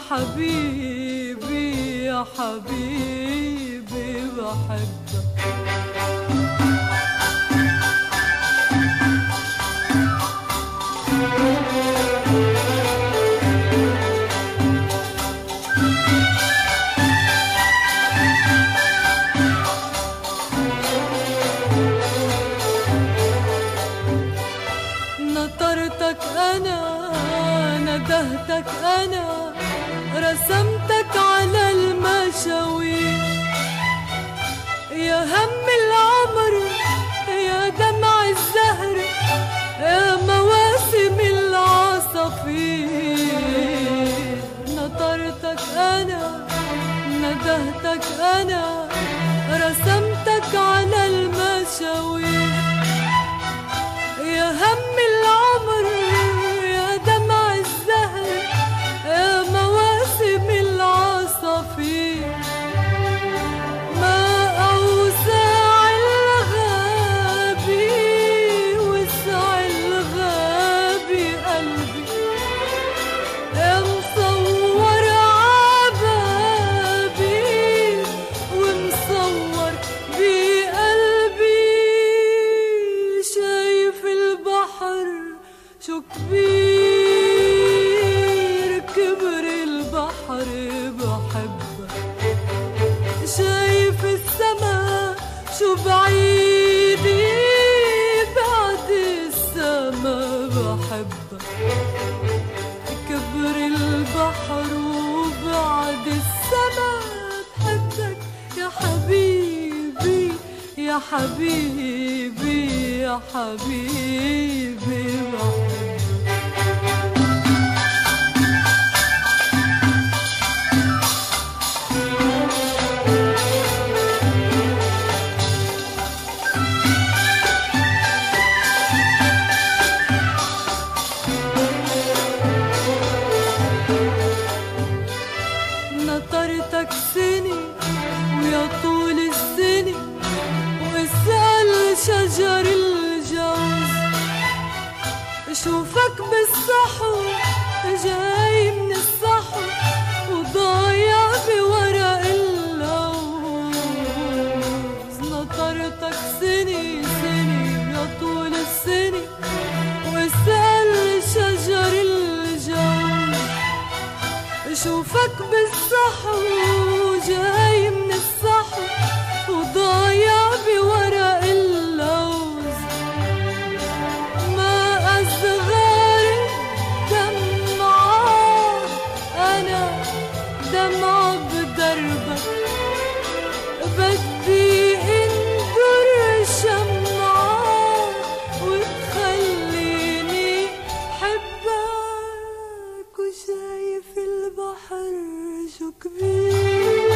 حبيبي يا حبيبي بحبك. نطرتك أنا، ندهتك أنا، رسمتك على المشاوير، يا هم العمر يا دمع الزهر يا مواسم العصافير. نطرتك أنا، ندهتك أنا، رسمتك على المشاوير، يا هم العمر يا دمع الزهر يا مواسم العصافير. ما أوسع الغابي وسع الغابي قلبي، يا مصور عبابي ومصور بقلبي. شايف البحر شو كبير، كبر البحر بحبك. شايف السما شو بعيدة، بعد السما بحبك. كبر البحر وبعد السما بحبك يا حبيبي يا حبيبي يا حبيبي بحبك. نطرتك سنة ويا طول السنة، واسأل شجر الجوز، شوفك بالصحو جاي من الصحو وضايع بورق اللوز. نطرتك سنة سنة يا طول السنة، واسأل شجر الجوز، شوفك بالصحو جاي من الصحو وضايع بورق اللوز. ما أصغر دمعة أنا، دمعة بدربك، بدي انظر شمعة وتخليني حبك. وشايف البحر شو كبير،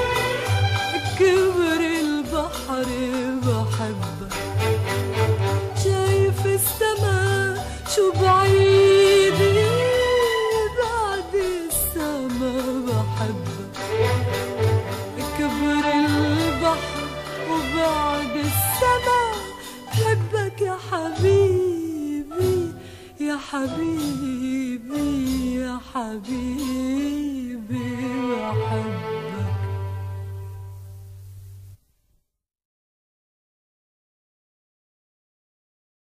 كبر البحر بحبك. شايف السما شو بعيدة، بعد السما بحبك. كبر البحر وبعد السما بحبك يا حبيبي يا حبيبي يا حبيبي يا حبيبي.